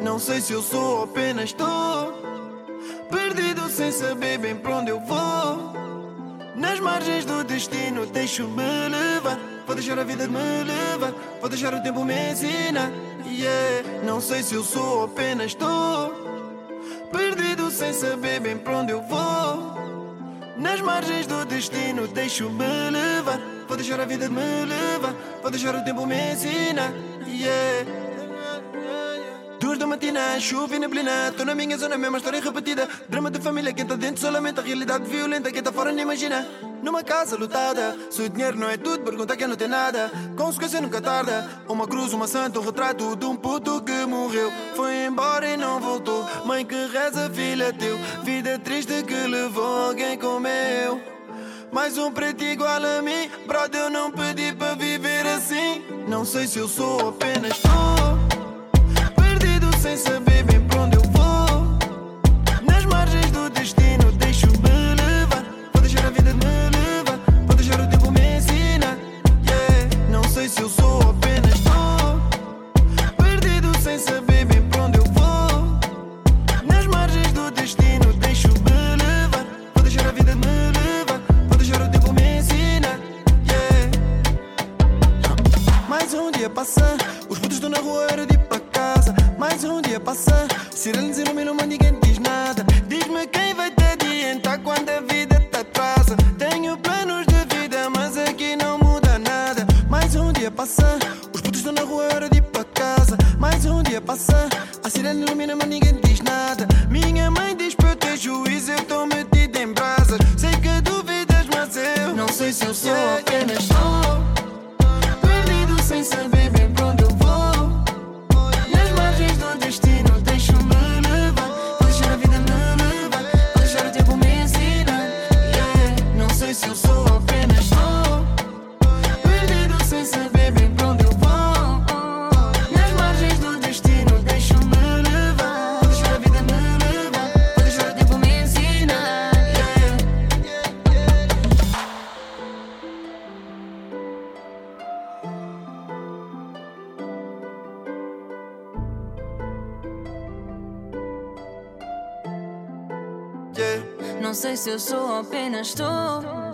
Não sei se eu sou ou apenas estou perdido sem saber bem para onde eu vou. Nas margens do destino deixo-me levar. Vou deixar a vida me levar, vou deixar o tempo me ensinar. Não sei se eu sou ou apenas estou perdido sem saber bem para onde eu vou. Nas margens do destino deixo-me levar. Vou deixar a vida me levar, vou deixar o tempo me ensinar. 2 da matina, chuva e neblina. Tô na minha zona, mesma história repetida. Drama de família, quem tá dentro só lamenta. Realidade violenta, quem tá fora nem imagina. Numa casa lutada, se o dinheiro não é tudo, pergunta quem não tem nada. Consequência nunca tarda. Uma cruz, uma santa, um retrato de um puto que morreu. Foi embora e não voltou. Mãe que reza, filha teu. Vida triste que levou alguém como eu. Mais um preto igual a mim. Brother, eu não pedi para viver assim. Não sei se eu sou ou apenas estou perdido sem saber bem para onde eu vou. Nas margens do destino deixo-me levar. Vou deixar a vida me levar, vou deixar o tempo me ensinar. Não sei se eu sou ou apenas estou perdido sem saber bem para onde eu vou. Nas margens do destino deixo-me levar. Vou deixar a vida me levar, vou deixar o tempo me ensinar. Mais um dia passa, os putos estão na rua, era de ir para casa. Mais um dia passa, sirenes iluminam, mas ninguém diz nada. Diz-me quem vai te adiantar quando a vida te atrasa. Tenho planos de vida, mas aqui não muda nada. Mais um dia passa, os putos estão na rua, era de ir para casa. Mais um dia passa, a sirene ilumina, mas ninguém diz nada. Minha mãe diz para eu ter juízo, eu estou metido em brasas. Sei que duvidas, mas eu não sei se eu sou ou apenas estou perdido sem saber bem para onde eu vou. Nas margens do destino deixo-me levar. Vou deixar a vida me levar, vou deixar o tempo me ensinar. Não sei se eu sou ou apenas estou perdido sem saber bem para onde eu vou. Nas margens do destino deixo-me levar. Vou deixar a vida me levar, vou deixar o tempo me ensinar. Não sei se eu sou ou apenas estou